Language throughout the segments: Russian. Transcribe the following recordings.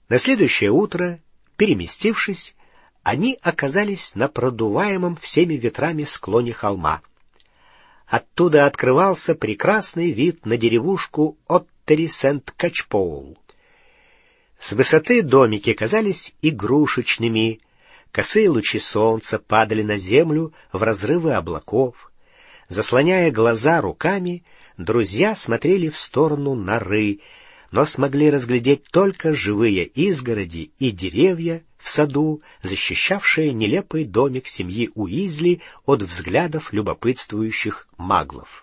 На следующее утро, переместившись, они оказались на продуваемом всеми ветрами склоне холма. Оттуда открывался прекрасный вид на деревушку Оттери-Сент-Качпоул. С высоты домики казались игрушечными, косые лучи солнца падали на землю в разрывы облаков. Заслоняя глаза руками, друзья смотрели в сторону норы, но смогли разглядеть только живые изгороди и деревья в саду, защищавшие нелепый домик семьи Уизли от взглядов любопытствующих маглов.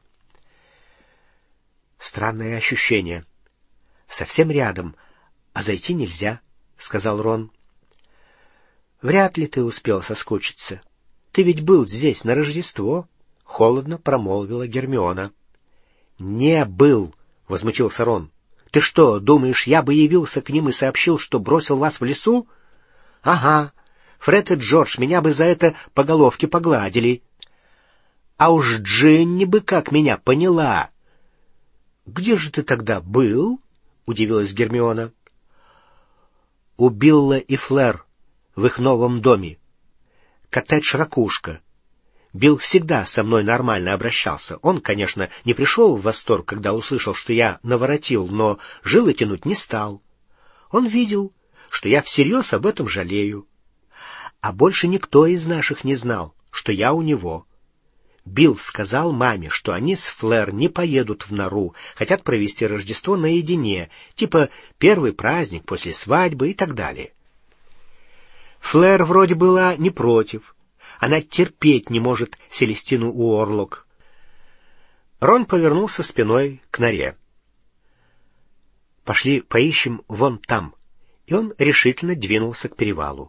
Странное ощущение. Совсем рядом, а зайти нельзя, — сказал Рон. — Вряд ли ты успел соскучиться. Ты ведь был здесь на Рождество, — холодно промолвила Гермиона. — Не был, — возмутился Рон. — Ты что, думаешь, я бы явился к ним и сообщил, что бросил вас в лесу? — Ага, Фред и Джордж меня бы за это по головке погладили. А уж Джинни бы как меня поняла. — Где же ты тогда был? — удивилась Гермиона. — У Билла и Флэр в их новом доме. Коттедж «Ракушка». Билл всегда со мной нормально обращался. Он, конечно, не пришел в восторг, когда услышал, что я наворотил, но жилы тянуть не стал. Он видел, что я всерьез об этом жалею. А больше никто из наших не знал, что я у него. Билл сказал маме, что они с Флэр не поедут в нору, хотят провести Рождество наедине, типа первый праздник после свадьбы и так далее. Флэр вроде была не против. Она терпеть не может Селестину Уорлок. Рон повернулся спиной к норе. «Пошли поищем вон там», и он решительно двинулся к перевалу.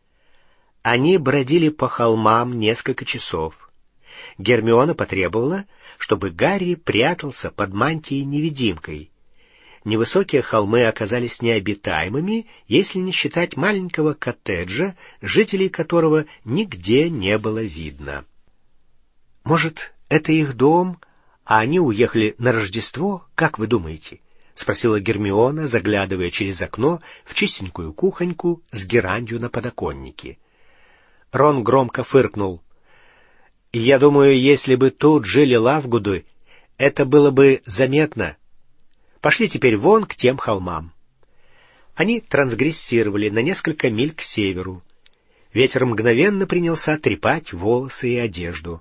Они бродили по холмам несколько часов. Гермиона потребовала, чтобы Гарри прятался под мантией-невидимкой. Невысокие холмы оказались необитаемыми, если не считать маленького коттеджа, жителей которого нигде не было видно. «Может, это их дом, а они уехали на Рождество, как вы думаете?» — спросила Гермиона, заглядывая через окно в чистенькую кухоньку с герандью на подоконнике. Рон громко фыркнул. «Я думаю, если бы тут жили Лавгуды, это было бы заметно. Пошли теперь вон к тем холмам». Они трансгрессировали на несколько миль к северу. Ветер мгновенно принялся трепать волосы и одежду.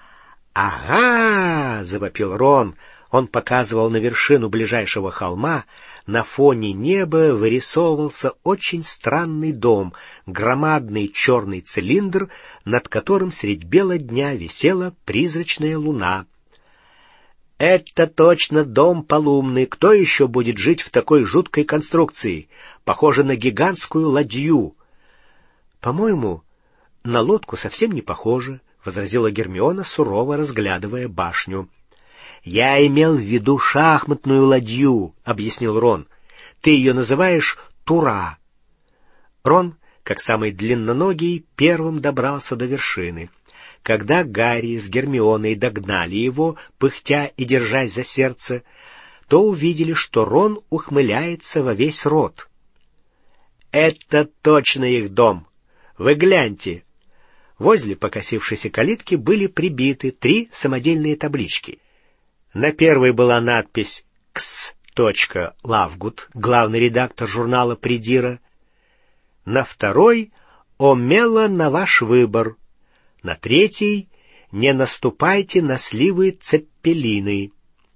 «Ага!» — завопил Рон. Он показывал на вершину ближайшего холма. На фоне неба вырисовывался очень странный дом, громадный черный цилиндр, над которым средь бела дня висела призрачная луна. «Это точно дом Полумный. Кто еще будет жить в такой жуткой конструкции? Похоже на гигантскую ладью». «По-моему, на лодку совсем не похоже», — возразила Гермиона, сурово разглядывая башню. «Я имел в виду шахматную ладью», — объяснил Рон. «Ты ее называешь Тура». Рон, как самый длинноногий, первым добрался до вершины. Когда Гарри с Гермионой догнали его, пыхтя и держась за сердце, то увидели, что Рон ухмыляется во весь рот. «Это точно их дом! Вы гляньте!» Возле покосившейся калитки были прибиты 3 самодельные таблички. На первой была надпись «Кс. Лавгуд», главный редактор журнала «Придира». На второй «Омела на ваш выбор». На третьей «Не наступайте на сливы цеппелины».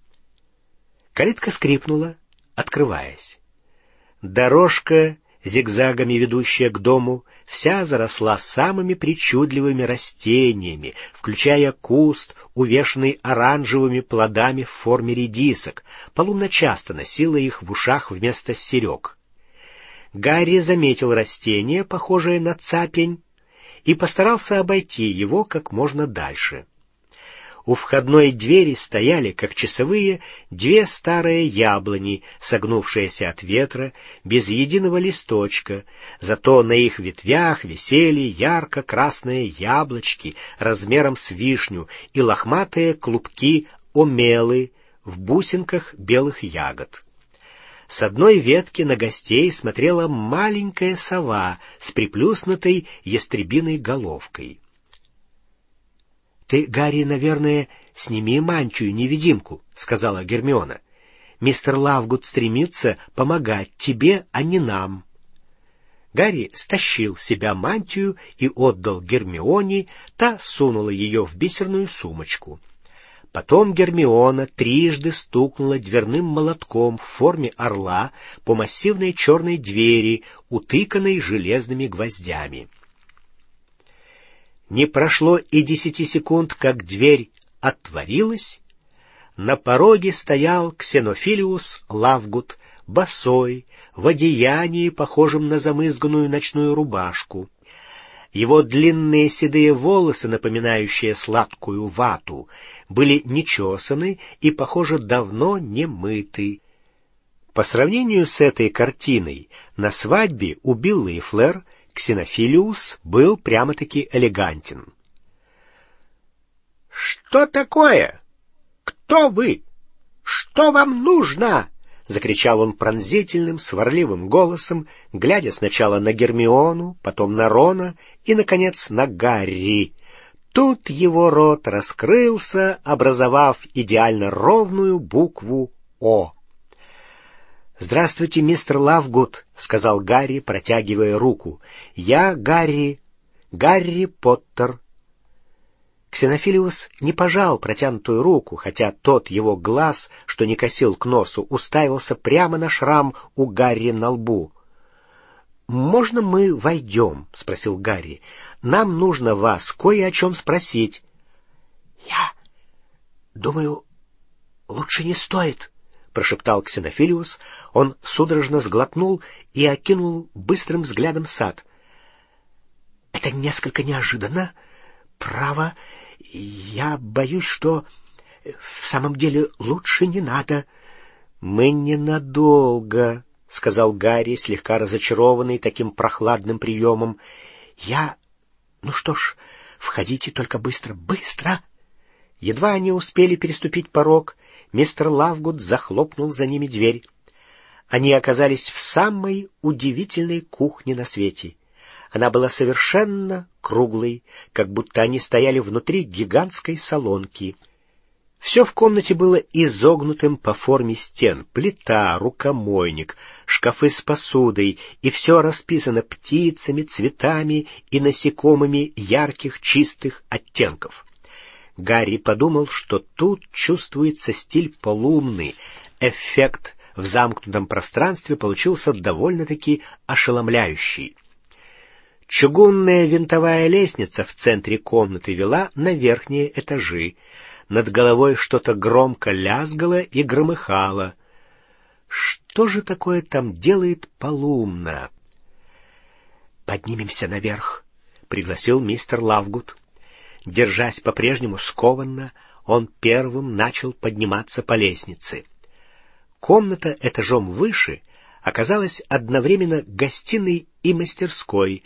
Калитка скрипнула, открываясь. Дорожка, зигзагами ведущая к дому, вся заросла самыми причудливыми растениями, включая куст, увешанный оранжевыми плодами в форме редисок. Полумна часто носила их в ушах вместо серег. Гарри заметил растение, похожее на цапень, и постарался обойти его как можно дальше. У входной двери стояли, как часовые, 2 старые яблони, согнувшиеся от ветра, без единого листочка, зато на их ветвях висели ярко-красные яблочки размером с вишню и лохматые клубки омелы в бусинках белых ягод. С одной ветки на гостей смотрела маленькая сова с приплюснутой ястребиной головкой. — Ты, Гарри, наверное, сними мантию-невидимку, — сказала Гермиона. — Мистер Лавгуд стремится помогать тебе, а не нам. Гарри стащил с себя мантию и отдал Гермионе, та сунула ее в бисерную сумочку. Потом Гермиона трижды стукнула дверным молотком в форме орла по массивной черной двери, утыканной железными гвоздями. Не прошло и 10 секунд, как дверь отворилась. На пороге стоял Ксенофилиус Лавгуд, босой, в одеянии, похожем на замызганную ночную рубашку. Его длинные седые волосы, напоминающие сладкую вату, были нечесаны и, похоже, давно не мыты. По сравнению с этой картиной, на свадьбе у Билла и Флер Ксенофилиус был прямо-таки элегантен. — Что такое? Кто вы? Что вам нужно? — закричал он пронзительным, сварливым голосом, глядя сначала на Гермиону, потом на Рона и, наконец, на Гарри. Тут его рот раскрылся, образовав идеально ровную букву «О». — Здравствуйте, мистер Лавгуд, — сказал Гарри, протягивая руку. — Я Гарри Поттер. Ксенофилиус не пожал протянутую руку, хотя тот его глаз, что не косил к носу, уставился прямо на шрам у Гарри на лбу. — Можно мы войдем? — спросил Гарри. — Нам нужно вас кое о чем спросить. — Я думаю, лучше не стоит, — прошептал Ксенофилиус. Он судорожно сглотнул и окинул быстрым взглядом сад. — Это несколько неожиданно. Право, я боюсь, что в самом деле лучше не надо. — Мы ненадолго, — сказал Гарри, слегка разочарованный таким прохладным приемом. — Ну что ж, входите, только быстро, быстро! Едва они успели переступить порог, мистер Лавгуд захлопнул за ними дверь. Они оказались в самой удивительной кухне на свете. Она была совершенно круглой, как будто они стояли внутри гигантской солонки. Все в комнате было изогнутым по форме стен: плита, рукомойник, шкафы с посудой, и все расписано птицами, цветами и насекомыми ярких чистых оттенков. Гарри подумал, что тут чувствуется стиль полумный. Эффект в замкнутом пространстве получился довольно-таки ошеломляющий. Чугунная винтовая лестница в центре комнаты вела на верхние этажи. Над головой что-то громко лязгало и громыхало. Что же такое там делает полумна? «Поднимемся наверх», — пригласил мистер Лавгуд. Держась по-прежнему скованно, он первым начал подниматься по лестнице. Комната этажом выше оказалась одновременно гостиной и мастерской,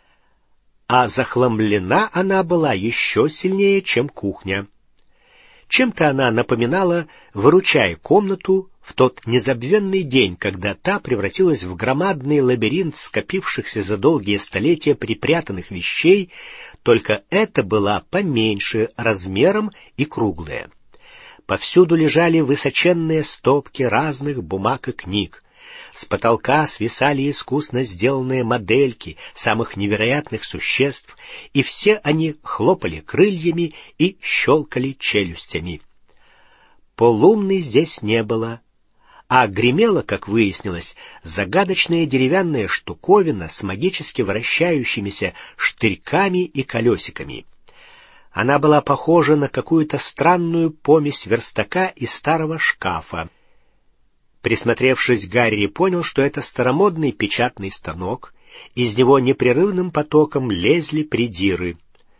а захламлена она была еще сильнее, чем кухня. Чем-то она напоминала «Выручай комнату» в тот незабвенный день, когда та превратилась в громадный лабиринт скопившихся за долгие столетия припрятанных вещей, только это была поменьше размером и круглая. Повсюду лежали высоченные стопки разных бумаг и книг. С потолка свисали искусно сделанные модельки самых невероятных существ, и все они хлопали крыльями и щелкали челюстями. Полумны здесь не было, а гремела, как выяснилось, загадочная деревянная штуковина с магически вращающимися штырьками и колесиками. Она была похожа на какую-то странную помесь верстака и старого шкафа. Присмотревшись, Гарри понял, что это старомодный печатный станок, из него непрерывным потоком лезли придиры.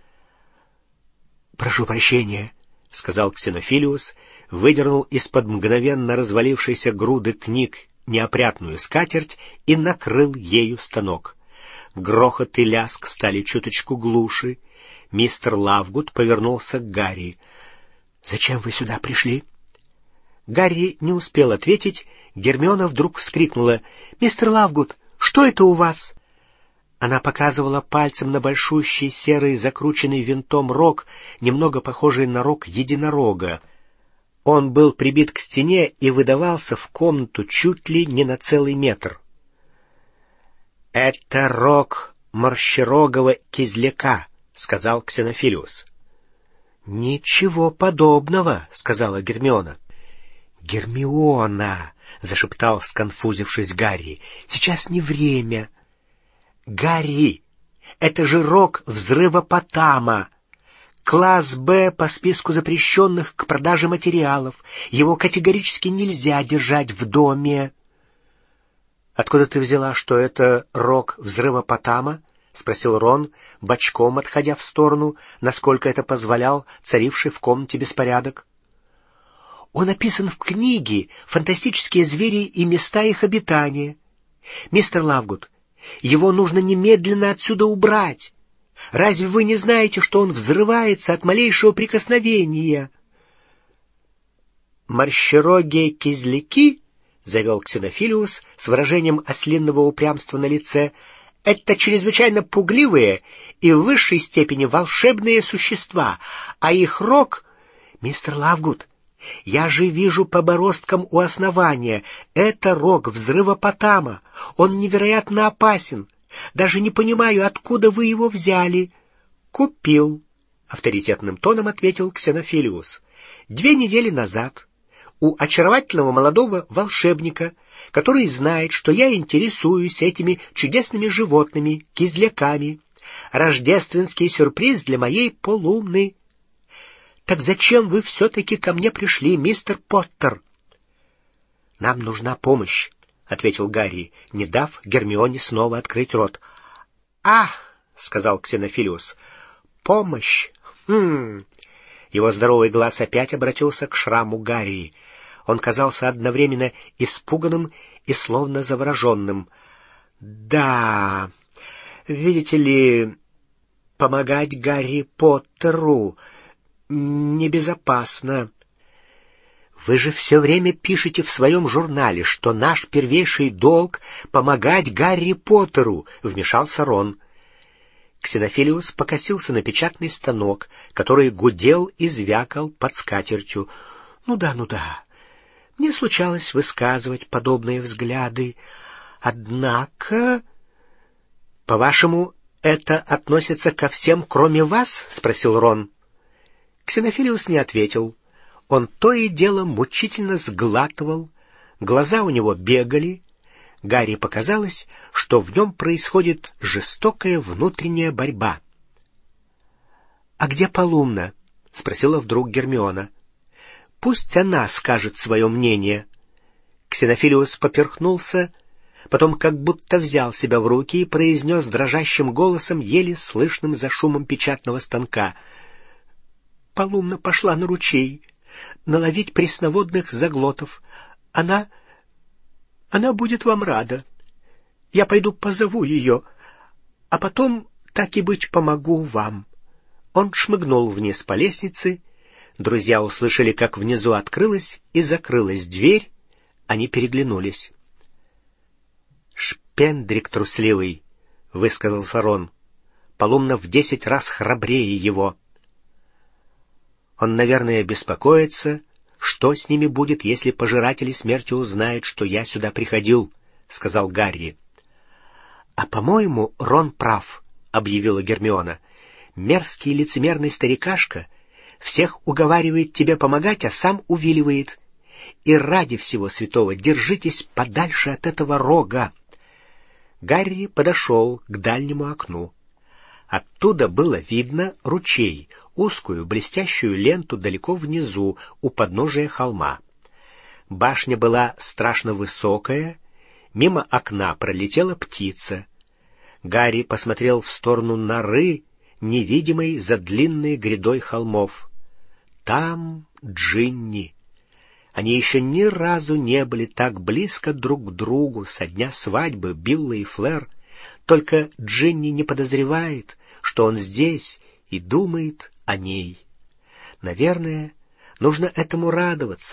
— Прошу прощения, — сказал Ксенофилиус, выдернул из-под мгновенно развалившейся груды книг неопрятную скатерть и накрыл ею станок. Грохот и лязг стали чуточку глуше. Мистер Лавгуд повернулся к Гарри. — Зачем вы сюда пришли? Гарри не успел ответить. Гермиона вдруг вскрикнула: «Мистер Лавгуд, что это у вас?» Она показывала пальцем на большущий серый закрученный винтом рог, немного похожий на рог единорога. Он был прибит к стене и выдавался в комнату чуть ли не на целый метр. «Это рог морщерогого кизляка», — сказал Ксенофилиус. «Ничего подобного», — сказала Гермиона. «Гермиона», — зашептал, сконфузившись Гарри, — «сейчас не время». «Гарри, это же рог взрывопотама. Класс Б по списку запрещенных к продаже материалов. Его категорически нельзя держать в доме». «Откуда ты взяла, что это рог взрывопотама?» — спросил Рон, бочком отходя в сторону, насколько это позволял царивший в комнате беспорядок. «Он описан в книге «Фантастические звери и места их обитания». Мистер Лавгуд, его нужно немедленно отсюда убрать. Разве вы не знаете, что он взрывается от малейшего прикосновения?» «Морщерогие кизляки», — завел Ксенофилиус с выражением ослинного упрямства на лице, — «это чрезвычайно пугливые и в высшей степени волшебные существа, а их рог...» «Мистер Лавгуд, я же вижу по бороздкам у основания. Это рог взрывопотама. Он невероятно опасен. Даже не понимаю, откуда вы его взяли». «Купил», — авторитетным тоном ответил Ксенофилиус. «2 недели назад у очаровательного молодого волшебника, который знает, что я интересуюсь этими чудесными животными, кизляками. Рождественский сюрприз для моей полуумной». «Так зачем вы все-таки ко мне пришли, мистер Поттер?» «Нам нужна помощь», — ответил Гарри, не дав Гермионе снова открыть рот. — сказал Ксенофилиус, — помощь. Его здоровый глаз опять обратился к шраму Гарри. Он казался одновременно испуганным и словно завороженным. «Да, видите ли, помогать Гарри Поттеру небезопасно». «Вы же все время пишете в своем журнале, что наш первейший долг — помогать Гарри Поттеру», — вмешался Рон. Ксенофилиус покосился на печатный станок, который гудел и звякал под скатертью. «Ну да, мне случалось высказывать подобные взгляды. Однако...» «По-вашему, это относится ко всем, кроме вас?» — спросил Рон. Ксенофилиус не ответил. Он то и дело мучительно сглатывал, глаза у него бегали. Гарри показалось, что в нем происходит жестокая внутренняя борьба. «А где Полумна?» — спросила вдруг Гермиона. «Пусть она скажет свое мнение». Ксенофилиус поперхнулся, потом как будто взял себя в руки и произнес дрожащим голосом, еле слышным за шумом печатного станка: «Полумна пошла на ручей наловить пресноводных заглотов. Она будет вам рада. Я пойду позову ее, а потом, так и быть, помогу вам». Он шмыгнул вниз по лестнице. Друзья услышали, как внизу открылась и закрылась дверь. Они переглянулись. «Шпендрик трусливый», — высказался Рон. «Полумна в 10 раз храбрее его». «Он, наверное, беспокоится, что с ними будет, если пожиратели смерти узнают, что я сюда приходил», — сказал Гарри. «А, по-моему, Рон прав», — объявила Гермиона. «Мерзкий лицемерный старикашка всех уговаривает тебе помогать, а сам увиливает. И ради всего святого держитесь подальше от этого рога». Гарри подошел к дальнему окну. Оттуда было видно ручей, узкую блестящую ленту далеко внизу, у подножия холма. Башня была страшно высокая, мимо окна пролетела птица. Гарри посмотрел в сторону норы, невидимой за длинной грядой холмов. Там Джинни. Они еще ни разу не были так близко друг к другу со дня свадьбы Билла и Флэр. Только Джинни не подозревает, что он здесь и думает о ней. Наверное, нужно этому радоваться,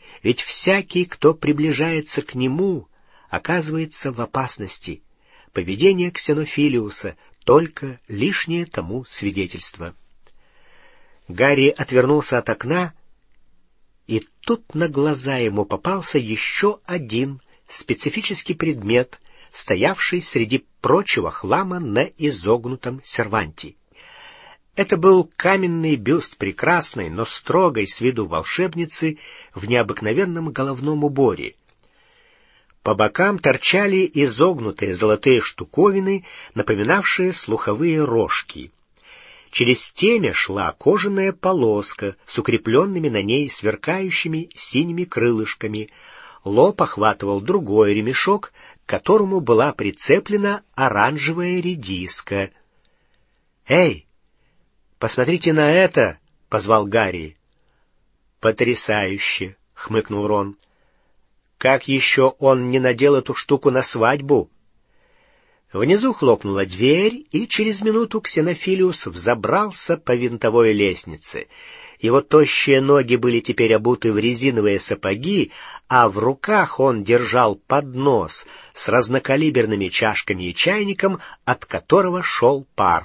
ведь всякий, кто приближается к нему, оказывается в опасности. Поведение Ксенофилиуса — только лишнее тому свидетельство. Гарри отвернулся от окна, и тут на глаза ему попался еще один специфический предмет, стоявший среди прочего хлама на изогнутом серванте. Это был каменный бюст прекрасной, но строгой с виду волшебницы в необыкновенном головном уборе. По бокам торчали изогнутые золотые штуковины, напоминавшие слуховые рожки. Через темя шла кожаная полоска с укрепленными на ней сверкающими синими крылышками. Лоб охватывал другой ремешок, к которому была прицеплена оранжевая редиска. «Эй, посмотрите на это!» — позвал Гарри. «Потрясающе!» — хмыкнул Рон. «Как еще он не надел эту штуку на свадьбу?» Внизу хлопнула дверь, и через минуту Ксенофилиус взобрался по винтовой лестнице. Его тощие ноги были теперь обуты в резиновые сапоги, а в руках он держал поднос с разнокалиберными чашками и чайником, от которого шел пар.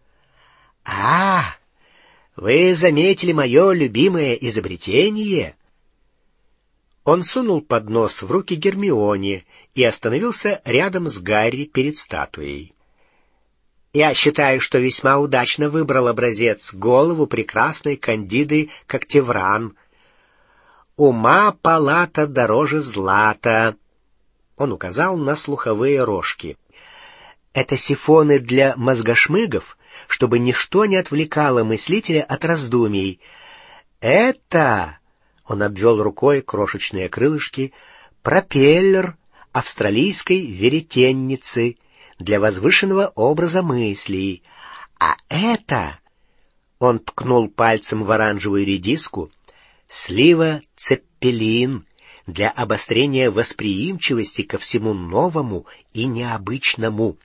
«А, вы заметили мое любимое изобретение?» Он сунул поднос в руки Гермионе и остановился рядом с Гарри перед статуей. «Я считаю, что весьма удачно выбрал образец, голову прекрасной Кандиды Коктевран. Ума палата дороже злата». Он указал на слуховые рожки. «Это сифоны для мозгошмыгов, чтобы ничто не отвлекало мыслителя от раздумий. Это...» Он обвел рукой крошечные крылышки. «Пропеллер австралийской веретенницы для возвышенного образа мыслей. А это...» Он ткнул пальцем в оранжевую редиску. «Слива цеппелин для обострения восприимчивости ко всему новому и необычному».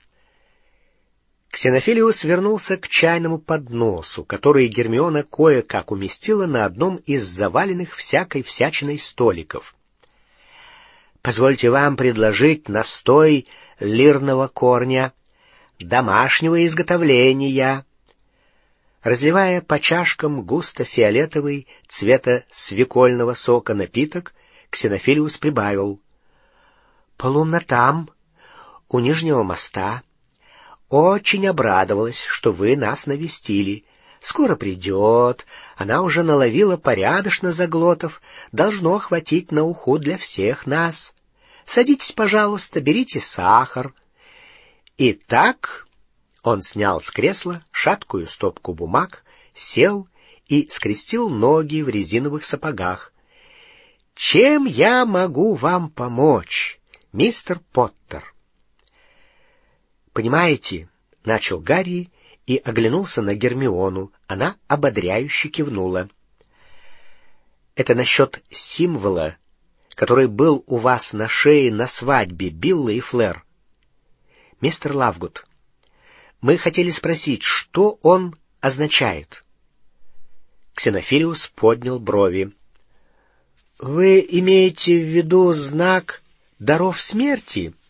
Ксенофилиус вернулся к чайному подносу, который Гермиона кое-как уместила на одном из заваленных всякой всячиной столиков. «Позвольте вам предложить настой лирного корня, домашнего изготовления». Разливая по чашкам густо-фиолетовый цвета свекольного сока напиток, Ксенофилиус прибавил: «Полумна там, у Нижнего моста. Очень обрадовалась, что вы нас навестили. Скоро придет. Она уже наловила порядочно заглотов. Должно хватить на уху для всех нас. Садитесь, пожалуйста, берите сахар». Итак, он снял с кресла шаткую стопку бумаг, сел и скрестил ноги в резиновых сапогах. «Чем я могу вам помочь, мистер Поттер?» «Понимаете», — начал Гарри и оглянулся на Гермиону. Она ободряюще кивнула. «Это насчет символа, который был у вас на шее на свадьбе Билла и Флер. Мистер Лавгуд, мы хотели спросить, что он означает?» Ксенофилиус поднял брови. «Вы имеете в виду знак даров смерти?»